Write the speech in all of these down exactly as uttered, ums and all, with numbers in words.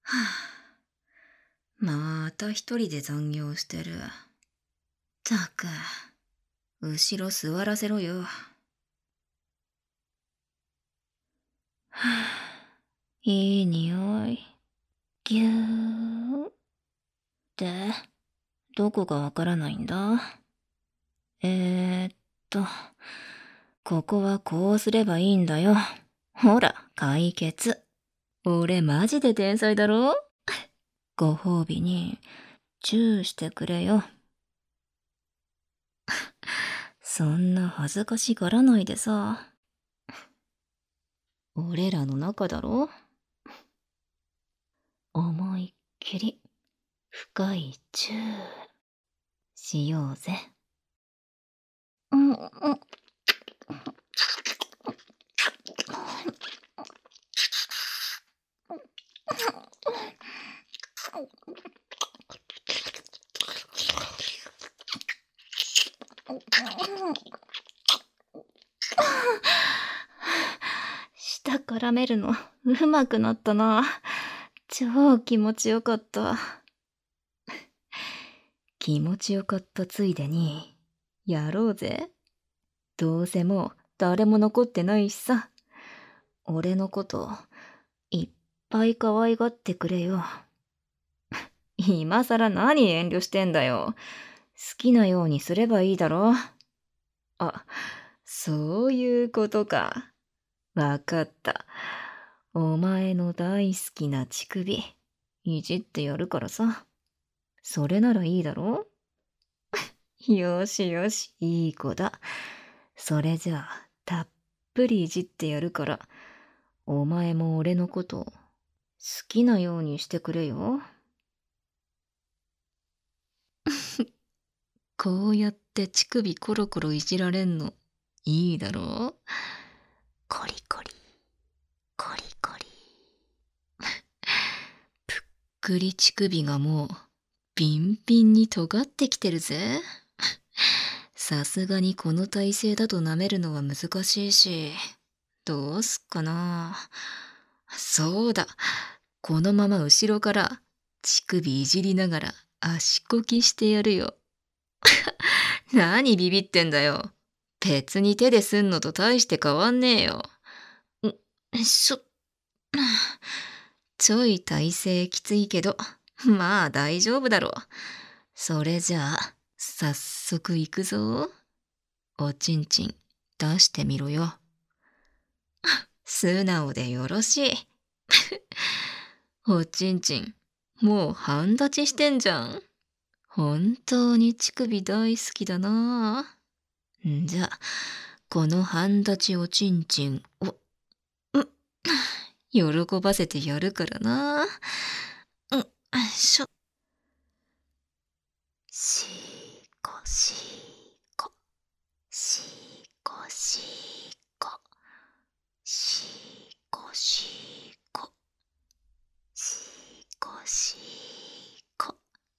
はぁ、また一人で残業してる。たく、後ろ座らせろよ。はぁ、いい匂い。ぎゅー。で、どこかわからないんだ。えーっと、ここはこうすればいいんだよ。ほら、解決。俺マジで天才だろ？ご褒美に、チューしてくれよ。そんな恥ずかしがらないでさ。俺らの中だろ？思いっきり、深いチュー、しようぜ。うんうん。舌絡めるのうまくなったな。超気持ちよかった。気持ちよかったついでに、やろうぜ。どうせもう誰も残ってないしさ。俺のこと、いっぱい可愛がってくれよ。今さら何遠慮してんだよ。好きなようにすればいいだろ。あ、そういうことか。わかった。お前の大好きな乳首、いじってやるからさ。それならいいだろ？よしよし、いい子だ。それじゃあ、たっぷりいじってやるから、お前も俺のこと、好きなようにしてくれよ。こうやって乳首コロコロいじられんの、いいだろう？コリコリ、コリコリ。ぷっくり乳首がもう、ビンビンに尖ってきてるぜ。さすがにこの体勢だと舐めるのは難しいし、どうすっかな。そうだ。このまま後ろから乳首いじりながら足こきしてやるよ。何ビビってんだよ。別に手ですんのと大して変わんねえよ。ん、しょ、ちょい体勢きついけど、まあ大丈夫だろう。それじゃあ、早速行くぞ。おちんちん出してみろよ。素直でよろしい。おちんちん、もう半立ちしてんじゃん。本当に乳首大好きだな。んじゃ、この半立ちおちんちんを、ん、喜ばせてやるからな。うん、しょ。しーこしーこ、しーこしーこ、しーこしーこ、しーこしーこ。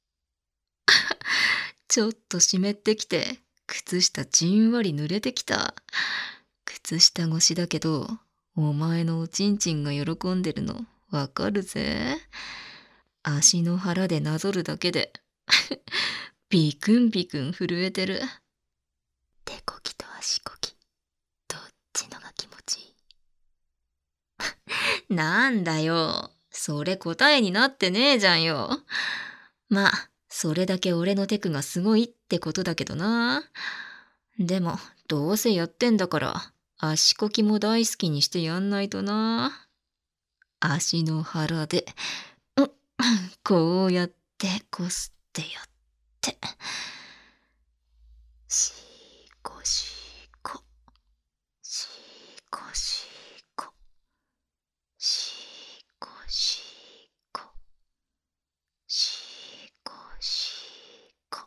ちょっと湿ってきて、靴下じんわり濡れてきた。靴下越しだけど、お前のおちんちんが喜んでるのわかるぜ。足の腹でなぞるだけで、ビクンビクン震えてる。手こきと足こき、どっちのが気持ちいい？なんだよ。それ答えになってねえじゃんよ。まあ、それだけ俺のテクがすごいってことだけどな。でも、どうせやってんだから、足こきも大好きにしてやんないとな。足の腹で、うん、こうやってこすってやって。しーこしーこ、しーこしーこ、しーこしーこ、しーこしーこ。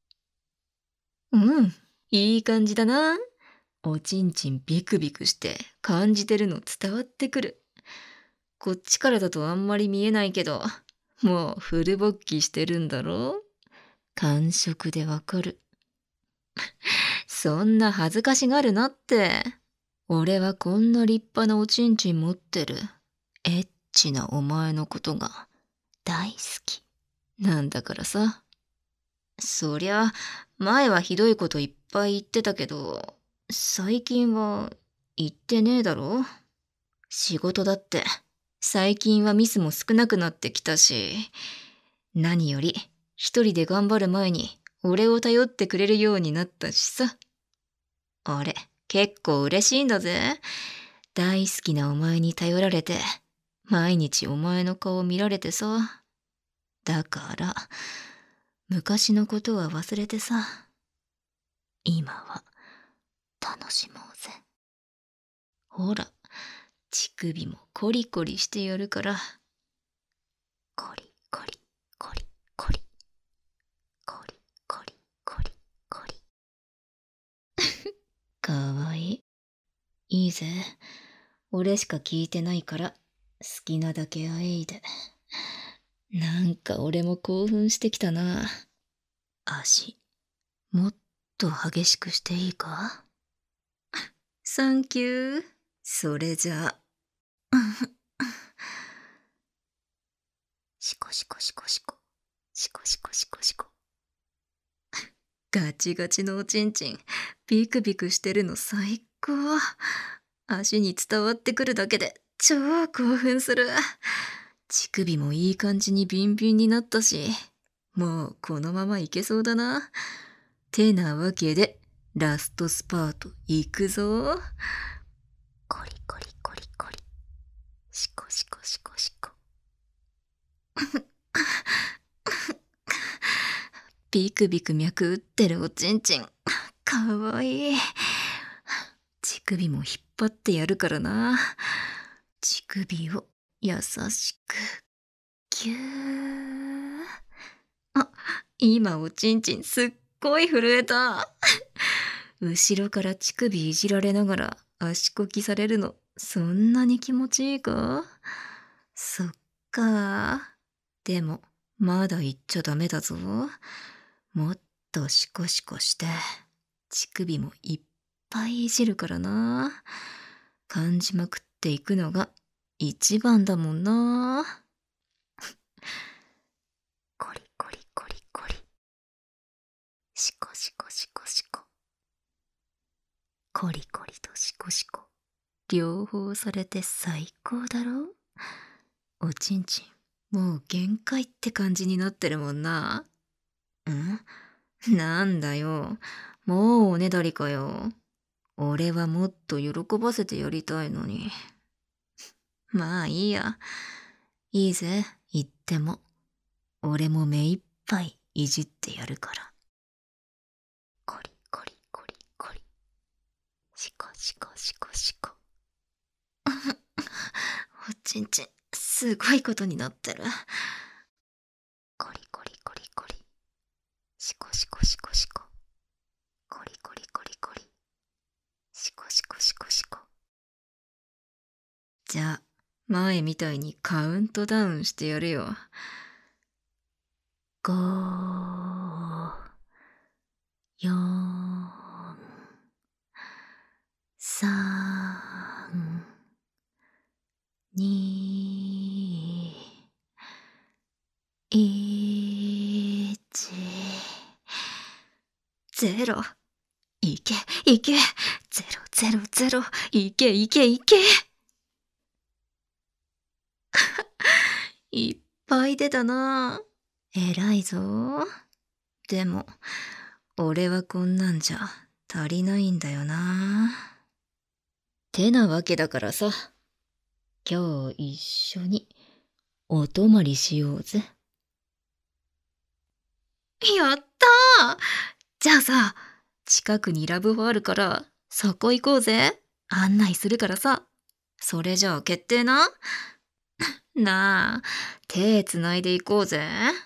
うん、いい感じだな。おちんちんビクビクして感じてるの伝わってくる。こっちからだとあんまり見えないけど、もうフル勃起してるんだろ？感触でわかる。そんな恥ずかしがるなって。俺はこんな立派なおちんちん持ってる。エッチなお前のことが大好きなんだからさ。そりゃ、前はひどいこといっぱい言ってたけど、最近は言ってねえだろ。仕事だって、最近はミスも少なくなってきたし、何より一人で頑張る前に俺を頼ってくれるようになったしさ。俺、結構嬉しいんだぜ。大好きなお前に頼られて、毎日お前の顔見られてさ。だから、昔のことは忘れてさ、今は楽しもうぜ。ほら、乳首もコリコリしてやるから。コリコリコリコリコリコリコリコリ。かわいい。いいぜ。俺しか聞いてないから好きなだけあえいで。なんか俺も興奮してきたな。足、もっと激しくしていいか？サンキュー。それじゃあ。シコシコシコシコ。シコシコシコシコ。ガチガチのおちんちん、ビクビクしてるの最高。足に伝わってくるだけで超興奮する。乳首もいい感じにビンビンになったし、もうこのままいけそうだな。てなわけで、ラストスパートいくぞ。コリコリコリコリ。シコシコシコシコ。ビクビク脈打ってるおちんちん。かわいい。乳首も引っ張ってやるからな。乳首を優しくギュー。あ、今おちんちんすっごい震えた。後ろから乳首いじられながら足こきされるの、そんなに気持ちいいか？そっか。でもまだ言っちゃダメだぞ。もっとシコシコして乳首もいっぱいいじるからな。感じまくっていくのが一番だもんな。コリコリコリコリ。シコシコシコシコ。コリコリとシコシコ。両方されて最高だろ？おちんちん、もう限界って感じになってるもんな。ん？なんだよ。もうおねだりかよ。俺はもっと喜ばせてやりたいのに。まあいいや。いいぜ、言っても。俺も目いっぱいいじってやるから。コリコリコリコリ。シコシコシコシコ。おちんちん、すごいことになってる。コリコリコリコリ。シコシコシコシコ。コリコリコリコリ。シコシコシコシコ。じゃあ、前みたいにカウントダウンしてやるよ。ご、よん、さん、に、いち、ゼロ。いけ、いけ、ゼロ、ゼロ、ゼロ、いけ、いけ、いけ。いっぱい出たな。偉いぞ。でも、俺はこんなんじゃ足りないんだよな。てなわけだからさ、今日一緒にお泊まりしようぜ。やったー！じゃあさ、近くにラブホあるから、そこ行こうぜ。案内するからさ。それじゃあ決定な。なあ、手つないで行こうぜ。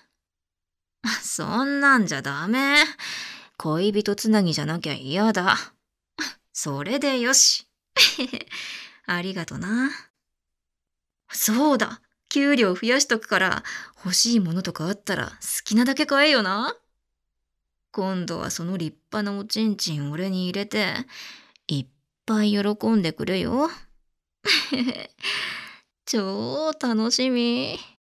そんなんじゃダメ。恋人つなぎじゃなきゃ嫌だ。それでよし。ありがとな。そうだ。給料増やしとくから、欲しいものとかあったら好きなだけ買えよな。今度はその立派なおちんちん俺に入れて、いっぱい喜んでくれよ。超楽しみ。